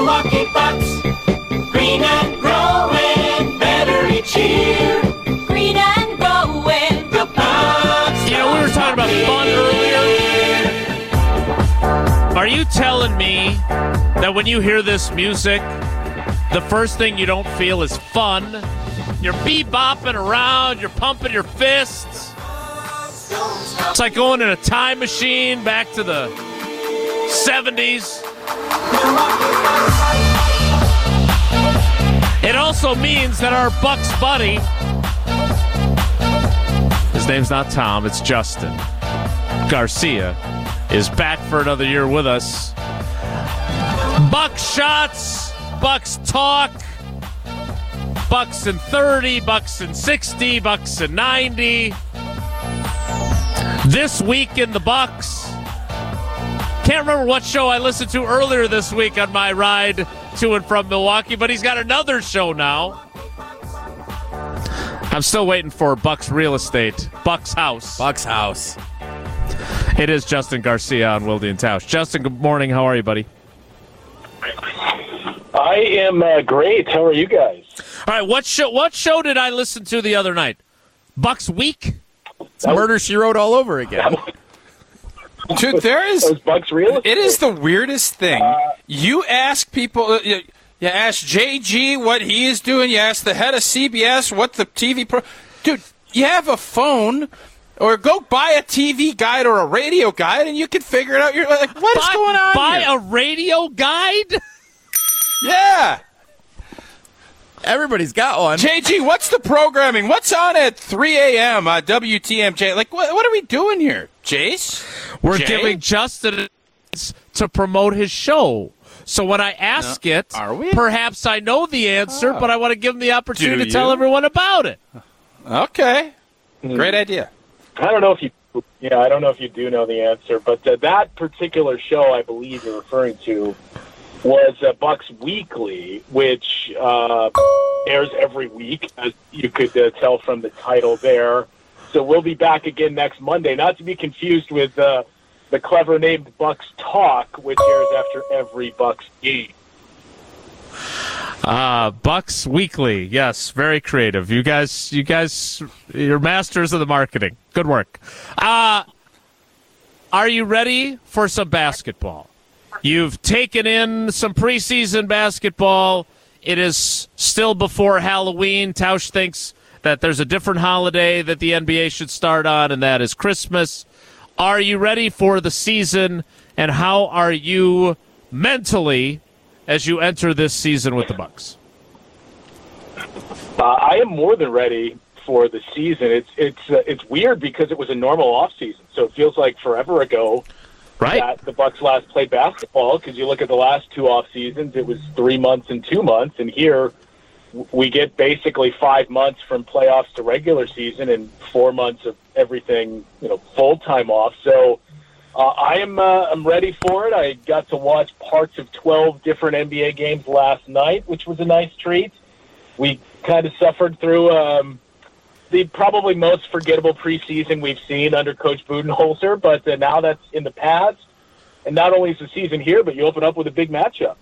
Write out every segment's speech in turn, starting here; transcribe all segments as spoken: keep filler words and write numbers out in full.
Milwaukee Bucks, green and growing, better each year. Green and growing, the Bucks. You know, we were talking about fun earlier. Are you telling me that when you hear this music, the first thing you don't feel is fun? You're bebopping around, you're pumping your fists. It's like going in a time machine back to the seventies. It also means that our Bucks buddy, his name's not Tom, it's Justin Garcia, is back for another year with us. Bucks shots, Bucks talk, Bucks in thirty, Bucks in sixty, Bucks in ninety. This week in the Bucks. Can't remember what show I listened to earlier this week on my ride to and from Milwaukee, but he's got another show now. I'm still waiting for Bucks Real Estate, Bucks House. Bucks House. It is Justin Garcia on Wilde and Tausch. Justin, good morning. How are you, buddy? I am uh, great. How are you guys? All right, what show What show did I listen to the other night? Bucks Week? It's Murder, She Wrote all over again. Dude, there is. Those Bucks Real Estate. It is the weirdest thing. Uh, you ask people. Uh, you, you ask J G what he is doing. You ask the head of C B S what the T V pro. Dude, you have a phone, or go buy a T V guide or a radio guide, and you can figure it out. You're like, what is buy, going on Buy here? a radio guide? Yeah. Everybody's got one. J G, what's the programming? What's on at three a.m. Uh, W T M J? Like, what, what are we doing here, Jace? We're Jay? giving Justin a chance to promote his show. So when I ask No. it, Are we? perhaps I know the answer, Oh. but I want to give him the opportunity Do to tell you? everyone about it. Okay. Hmm. Great idea. I don't know if you, yeah, I don't know if you do know the answer, but uh, that particular show, I believe you're referring to, was uh, Bucks Weekly, which uh, airs every week, as you could uh, tell from the title there. So we'll be back again next Monday, not to be confused with uh, the clever named Bucks Talk, which airs after every Bucks game. Uh, Bucks Weekly. Yes, very creative. You guys, you guys, you're masters of the marketing. Good work. Uh, are you ready for some basketball? You've taken in some preseason basketball. It is still before Halloween. Tausch thinks that there's a different holiday that the N B A should start on, and that is Christmas. Are you ready for the season, and how are you mentally as you enter this season with the Bucks? Uh, I am more than ready for the season. It's it's uh, it's weird because it was a normal off season, so it feels like forever ago. Right. That the Bucks last played basketball, because you look at the last two off seasons, it was three months and two months, and here we get basically five months from playoffs to regular season and four months of everything, you know, full time off. So uh, I am uh, I'm ready for it. I got to watch parts of twelve different N B A games last night, which was a nice treat. We kind of suffered through um, the probably most forgettable preseason we've seen under Coach Budenholzer, but uh, now that's in the past. And not only is the season here, but you open up with a big matchup.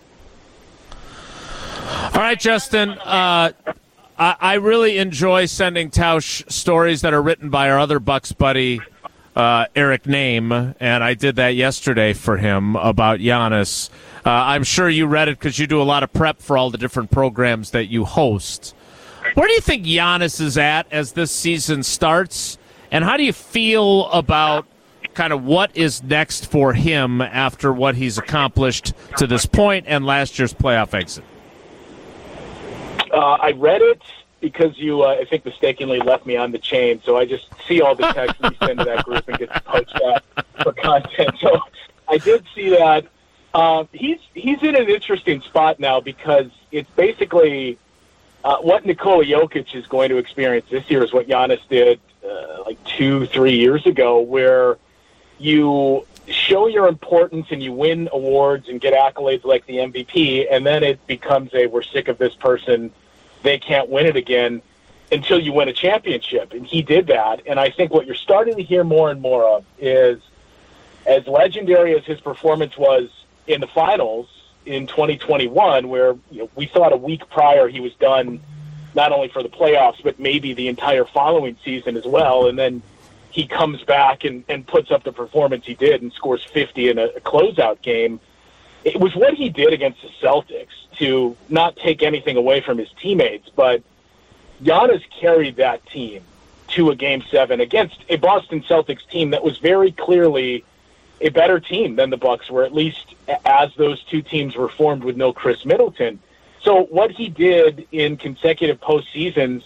All right, Justin. Uh, I, I really enjoy sending Tausch stories that are written by our other Bucks buddy, uh, Eric Name, and I did that yesterday for him about Giannis. Uh, I'm sure you read it because you do a lot of prep for all the different programs that you host. Where do you think Giannis is at as this season starts, and how do you feel about kind of what is next for him after what he's accomplished to this point and last year's playoff exit? Uh, I read it because you, uh, I think, mistakenly left me on the chain, so I just see all the texts you send to that group and get poached out for content. So I did see that. Uh, he's he's in an interesting spot now because it's basically uh, what Nikola Jokic is going to experience this year is what Giannis did uh, like two, three years ago, where you show your importance and you win awards and get accolades like the M V P, and then it becomes a we're sick of this person, they can't win it again until you win a championship. And he did that. And I think what you're starting to hear more and more of is, as legendary as his performance was in the finals in twenty twenty-one, where you know, we thought a week prior he was done not only for the playoffs, but maybe the entire following season as well. And then he comes back and, and puts up the performance he did and scores fifty in a, a closeout game. It was what he did against the Celtics to not take anything away from his teammates, but Giannis carried that team to a game seven against a Boston Celtics team that was very clearly a better team than the Bucks were, at least as those two teams were formed with no Chris Middleton. So what he did in consecutive postseasons,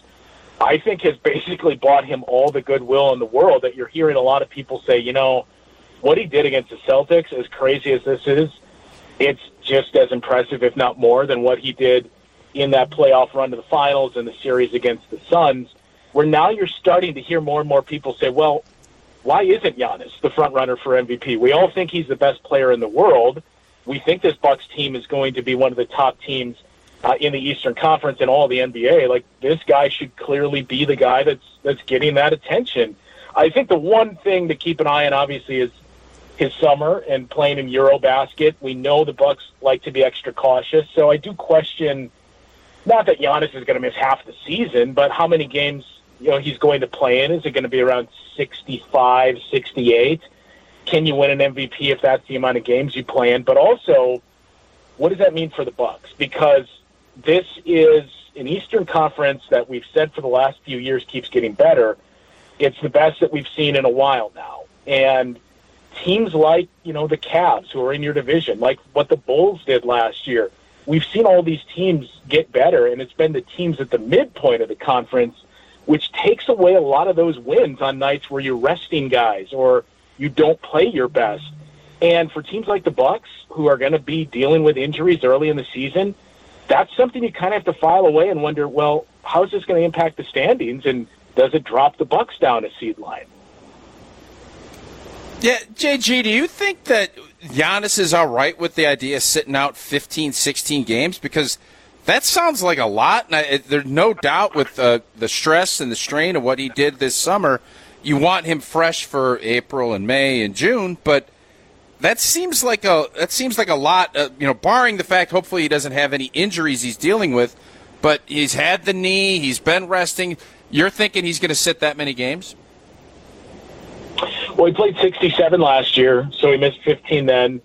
I think, has basically bought him all the goodwill in the world that you're hearing a lot of people say, you know, what he did against the Celtics, as crazy as this is, it's just as impressive, if not more, than what he did in that playoff run to the finals and the series against the Suns, where now you're starting to hear more and more people say, well, why isn't Giannis the front runner for M V P? We all think he's the best player in the world. We think this Bucks team is going to be one of the top teams uh, in the Eastern Conference and all the N B A. Like, this guy should clearly be the guy that's that's getting that attention. I think the one thing to keep an eye on, obviously, is his summer and playing in Eurobasket. We know the Bucks like to be extra cautious, so I do question, not that Giannis is going to miss half the season, but how many games you know he's going to play in. Is it going to be around sixty-five, sixty-eight? Can you win an M V P if that's the amount of games you play in? But also, what does that mean for the Bucks? Because this is an Eastern Conference that we've said for the last few years keeps getting better. It's the best that we've seen in a while now. And teams like, you know, the Cavs, who are in your division, like what the Bulls did last year, we've seen all these teams get better, and it's been the teams at the midpoint of the conference, which takes away a lot of those wins on nights where you're resting guys or you don't play your best. And for teams like the Bucks, who are going to be dealing with injuries early in the season, that's something you kind of have to file away and wonder, well, how is this going to impact the standings, and does it drop the Bucks down a seed line? Yeah, J G, do you think that Giannis is all right with the idea of sitting out fifteen, sixteen games? Because that sounds like a lot. And I, there's no doubt with uh, the stress and the strain of what he did this summer, you want him fresh for April and May and June. But that seems like a that seems like a lot. Uh, you know, barring the fact, hopefully, he doesn't have any injuries he's dealing with. But he's had the knee. He's been resting. You're thinking he's going to sit that many games? Well, he played sixty-seven last year, so he missed fifteen then.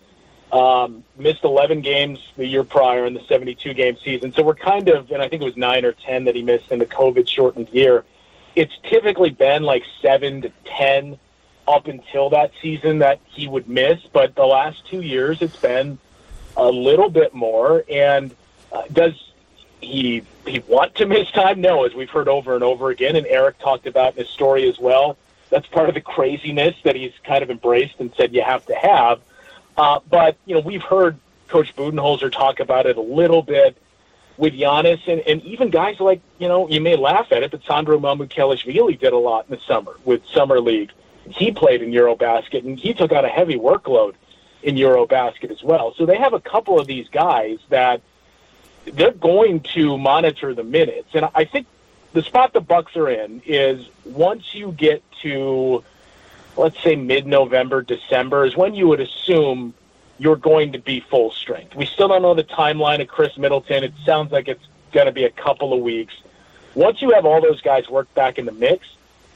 Um, missed eleven games the year prior in the seventy-two game season. So we're kind of, and I think it was nine or ten that he missed in the COVID-shortened year. It's typically been like seven to ten up until that season that he would miss. But the last two years, it's been a little bit more. And uh, does he, he want to miss time? No, as we've heard over and over again. And Eric talked about in his story as well. That's part of the craziness that he's kind of embraced and said you have to have. Uh, but, you know, we've heard Coach Budenholzer talk about it a little bit with Giannis, and, and even guys like, you know, you may laugh at it, but Sandro Mamukelashvili did a lot in the summer with Summer League. He played in Eurobasket, and he took on a heavy workload in Eurobasket as well. So they have a couple of these guys that they're going to monitor the minutes. And I think the spot the Bucks are in is once you get to, let's say, mid-November, December, is when you would assume you're going to be full strength. We still don't know the timeline of Chris Middleton. It sounds like it's going to be a couple of weeks. Once you have all those guys work back in the mix,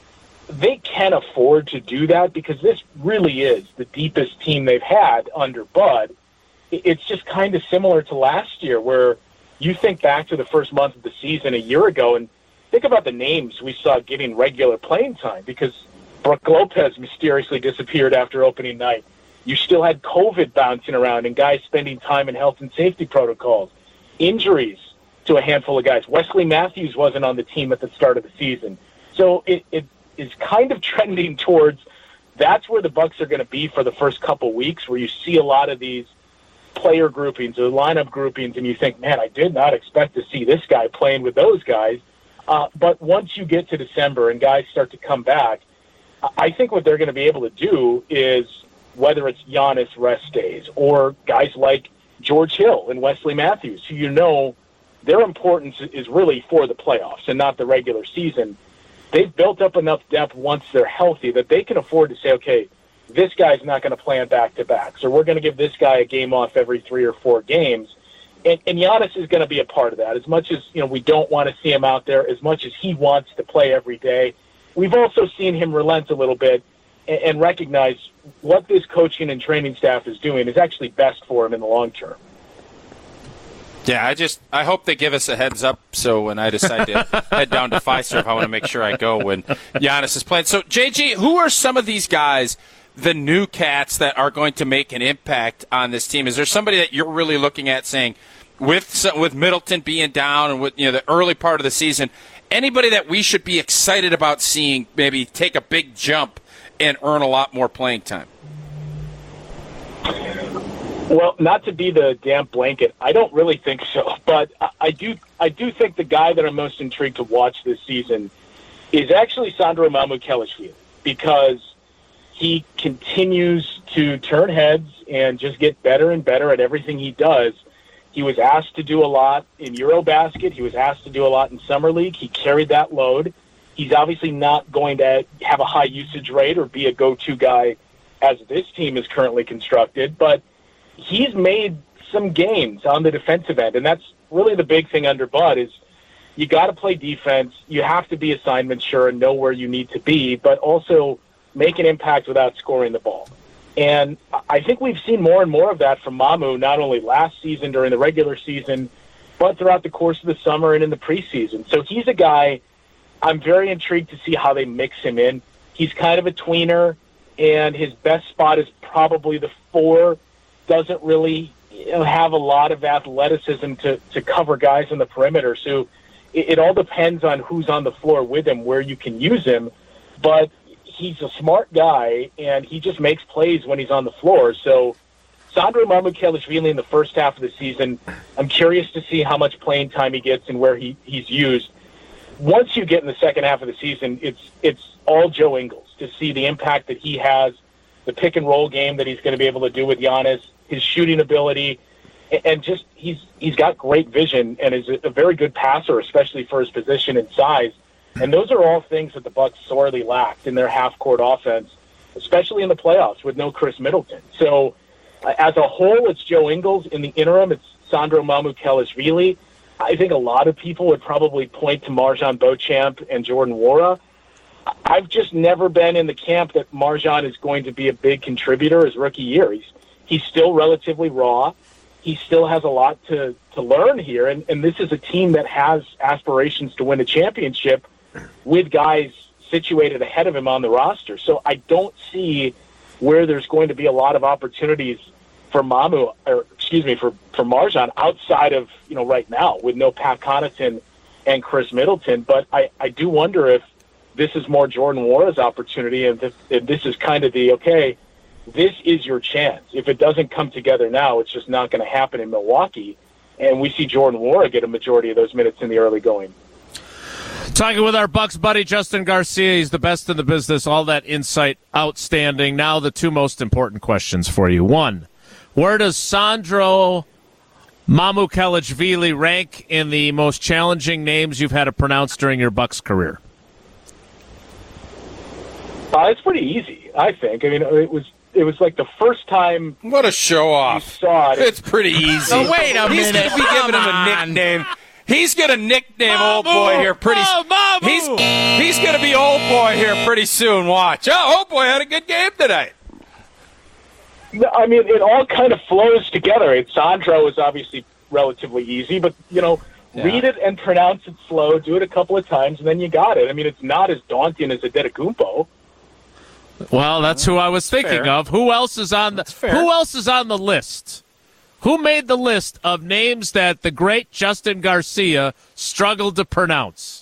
they can afford to do that because this really is the deepest team they've had under Bud. It's just kind of similar to last year where you think back to the first month of the season a year ago and think about the names we saw getting regular playing time because Brook Lopez mysteriously disappeared after opening night. You still had COVID bouncing around and guys spending time in health and safety protocols. Injuries to a handful of guys. Wesley Matthews wasn't on the team at the start of the season. So it, it is kind of trending towards that's where the Bucks are going to be for the first couple weeks, where you see a lot of these player groupings or lineup groupings and you think, man, I did not expect to see this guy playing with those guys. Uh, but once you get to December and guys start to come back, I think what they're going to be able to do is, whether it's Giannis rest days or guys like George Hill and Wesley Matthews, who you know their importance is really for the playoffs and not the regular season, they've built up enough depth once they're healthy that they can afford to say, okay, this guy's not going to play on back-to-backs, or we're going to give this guy a game off every three or four games. And, and Giannis is going to be a part of that. As much as, you know, we don't want to see him out there, as much as he wants to play every day, we've also seen him relent a little bit and, and recognize what this coaching and training staff is doing is actually best for him in the long term. Yeah, I just I hope they give us a heads up so when I decide to head down to Fiserv, I want to make sure I go when Giannis is playing. So, J G, who are some of these guys, the new cats, that are going to make an impact on this team? Is there somebody that you're really looking at saying, with with Middleton being down and with, you know, the early part of the season, anybody that we should be excited about seeing maybe take a big jump and earn a lot more playing time? Well, not to be the damp blanket, I don't really think so. But I do I do think the guy that I'm most intrigued to watch this season is actually Sandro Mamukelashvili, because he continues to turn heads and just get better and better at everything he does. He was asked to do a lot in Eurobasket. He was asked to do a lot in Summer League. He carried that load. He's obviously not going to have a high usage rate or be a go-to guy as this team is currently constructed, but he's made some gains on the defensive end, and that's really the big thing under Bud is you got to play defense. You have to be assignment sure and know where you need to be, but also make an impact without scoring the ball. And I think we've seen more and more of that from Mamu, not only last season during the regular season, but throughout the course of the summer and in the preseason. So he's a guy I'm very intrigued to see how they mix him in. He's kind of a tweener, and his best spot is probably the four. Doesn't really, you know, have a lot of athleticism to, to cover guys on the perimeter. So it, it all depends on who's on the floor with him, where you can use him. But he's a smart guy, and he just makes plays when he's on the floor. So Sandro Mamukelashvili in the first half of the season, I'm curious to see how much playing time he gets and where he, he's used. Once you get in the second half of the season, it's it's all Joe Ingles to see the impact that he has, the pick and roll game that he's going to be able to do with Giannis, his shooting ability, and just he's he's got great vision and is a very good passer, especially for his position and size. And those are all things that the Bucks sorely lacked in their half-court offense, especially in the playoffs with no Chris Middleton. So uh, as a whole, it's Joe Ingles. In the interim, it's Sandro Mamukelashvili. I think a lot of people would probably point to MarJon Beauchamp and Jordan Nwora. I've just never been in the camp that MarJon is going to be a big contributor his rookie year. He's he's still relatively raw. He still has a lot to, to learn here, and, and this is a team that has aspirations to win a championship with guys situated ahead of him on the roster. So I don't see where there's going to be a lot of opportunities for Mamu, or excuse me, for, for MarJon outside of, you know, right now with no Pat Connaughton and Chris Middleton. But I, I do wonder if this is more Jordan Nwora's opportunity, and this, and this is kind of the, okay, this is your chance. If it doesn't come together now, it's just not going to happen in Milwaukee. And we see Jordan Nwora get a majority of those minutes in the early going. Talking with our Bucks buddy, Justin Garcia. He's the best in the business. All that insight, outstanding. Now the two most important questions for you. One, where does Sandro Mamukelashvili rank in the most challenging names you've had to pronounce during your Bucks career? Uh, it's pretty easy, I think. I mean, it was it was like the first time. What a show off! You saw it. It's pretty easy. Oh, wait a He's minute. going to be giving him a nickname. He's going to nickname old boy here pretty soon. He's, he's going to be old boy here pretty soon. Watch. Oh, old boy had a good game tonight. I mean, it all kind of flows together. It, Sandro is obviously relatively easy, but, you know, Yeah. read it and pronounce it slow, do it a couple of times, and then you got it. I mean, it's not as daunting as a Antetokounmpo. Well, that's who I was thinking fair. of. Who else is on the fair. Who else is on the list? Who made the list of names that the great Justin Garcia struggled to pronounce?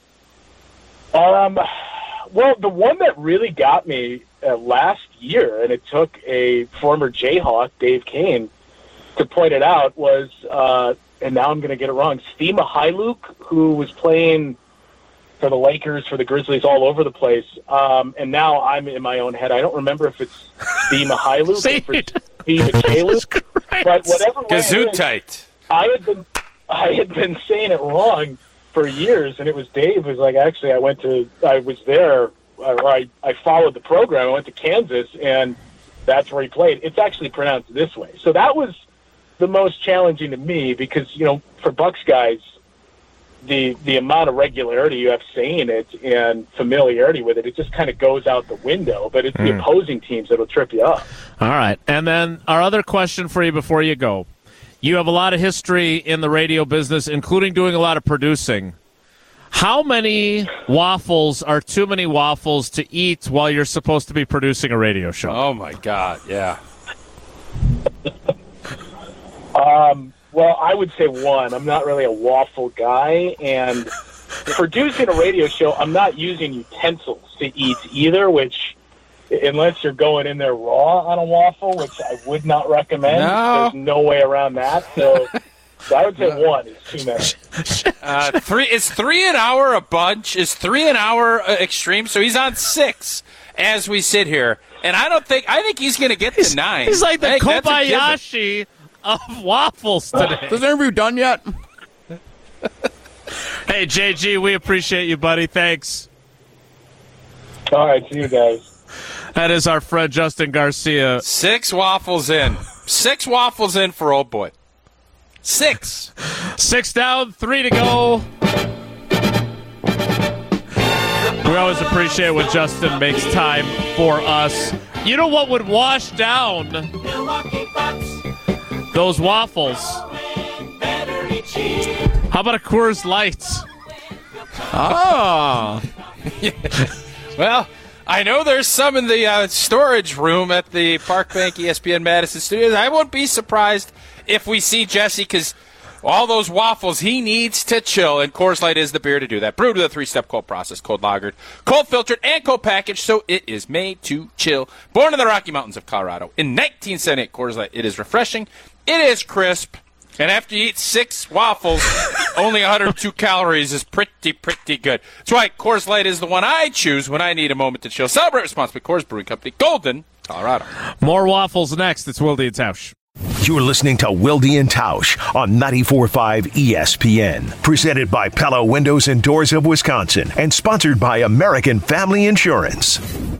Um, well, the one that really got me uh, last year, and it took a former Jayhawk, Dave Kane, to point it out, was, uh, and now I'm going to get it wrong, Steve Mykhailiuk, who was playing for the Lakers, for the Grizzlies, all over the place. Um, and now I'm in my own head. I don't remember if it's Steve Mykhailiuk or if it's Steve Mykhailiuk. But whatever way it is, Gesundheit. I had been I had been saying it wrong for years, and it was Dave who's like, actually, I went to I was there or I, I followed the program. I went to Kansas, and that's where he played. It's actually pronounced this way. So that was the most challenging to me because, you know, for Bucks guys, the the amount of regularity you have saying it and familiarity with it, it just kind of goes out the window. But it's mm. the opposing teams that'll trip you up. All right. And then our other question for you before you go. You have a lot of history in the radio business, including doing a lot of producing. How many waffles are too many waffles to eat while you're supposed to be producing a radio show? Oh, my God, yeah. um, well, I would say one. I'm not really a waffle guy, and producing a radio show, I'm not using utensils to eat either, which, unless you're going in there raw on a waffle, which I would not recommend, no. there's no way around that, so... So I would say one is too many. Uh, three is three an hour a bunch. Is three an hour uh, extreme? So he's on six as we sit here, and I don't think I think he's going to get to he's, nine. He's like the Kobayashi of waffles today. Is the interview done yet? Hey J G, we appreciate you, buddy. Thanks. All right, see you guys. That is our friend Justin Garcia. Six waffles in. Six waffles in for old boy. Six. Six down, three to go. We always appreciate when Justin makes time for us. You know what would wash down those waffles? How about a Coors Light? Oh. Well, I know there's some in the uh, storage room at the Park Bank E S P N Madison Studios. I won't be surprised if we see Jesse, because all those waffles, he needs to chill, and Coors Light is the beer to do that. Brewed with a three-step cold process, cold lagered, cold filtered, and cold packaged, so it is made to chill. Born in the Rocky Mountains of Colorado in nineteen seventy-eight, Coors Light. It is refreshing, it is crisp, and after you eat six waffles, only one hundred two calories is pretty, pretty good. That's why Coors Light is the one I choose when I need a moment to chill. Celebrate responsibly. Coors Brewing Company, Golden, Colorado. More waffles next. It's Wilde and Tausch. You're listening to Wilde and Tausch on ninety-four point five E S P N. Presented by Pella Windows and Doors of Wisconsin and sponsored by American Family Insurance.